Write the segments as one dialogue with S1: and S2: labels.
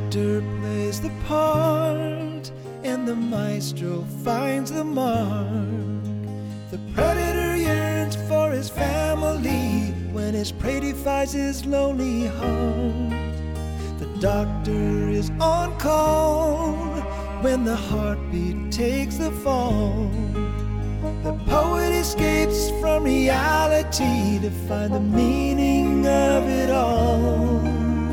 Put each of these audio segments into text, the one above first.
S1: actor plays the part, and the maestro finds the mark. The predator yearns for his family when his prey defies his lonely heart. The doctor is on call when the heartbeat takes the fall. The poet escapes from reality to find the meaning of it all.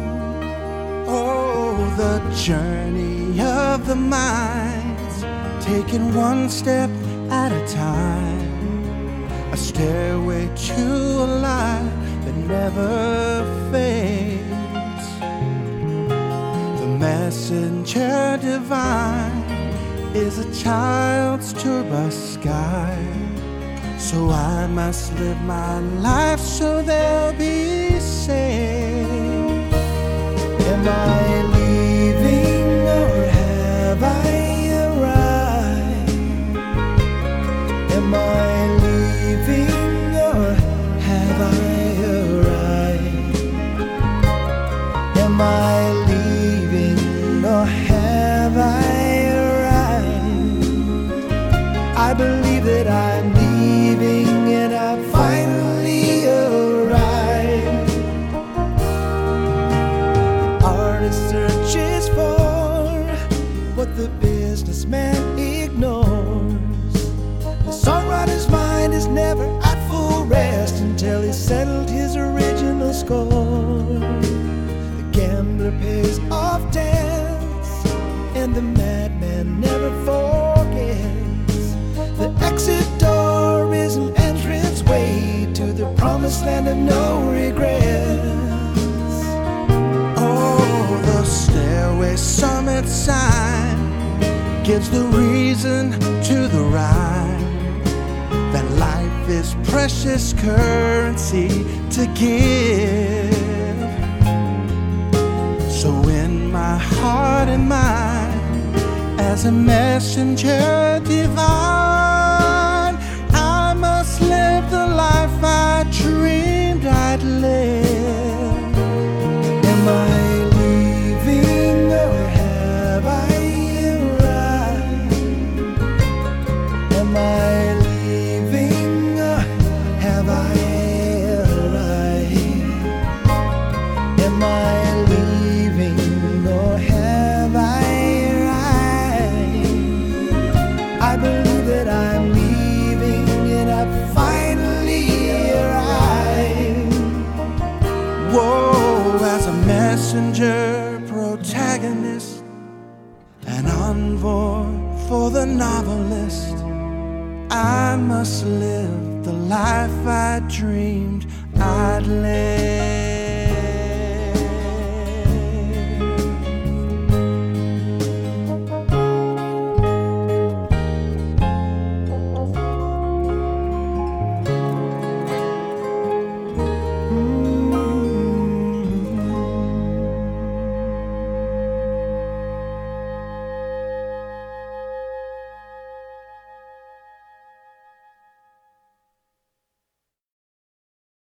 S2: Oh, the journey of the mind's taking one step at a time. A stairway to a life that never fades. The messenger divine is a child's tour bus guide. So I must live my life so they'll be saved.
S1: Am I leaving or have I arrived? Am I leaving or have I arrived? Am I leaving or have I arrived? I believe that I'm leaving and I've finally arrived. The artist searches for what the businessman ignores. The songwriter's mind is never at full rest until he's settled his original score. The gambler pays off debts and the madman never forgets. The exit door is an entrance way to the promised land of no regrets.
S2: Oh, the stairway summit sign gives the reason to the rhyme that life is precious currency to give. So in my heart and mind, as a messenger divine, I must live the life I dreamed I'd live.
S1: Am I leaving or have I arrived? Am I leaving or have I arrived? Am I leaving or have I arrived? I believe that I'm leaving and I've finally arrived.
S2: Whoa, as a messenger, protagonist, an envoy for the novelist, I must live the life I dreamed I'd live.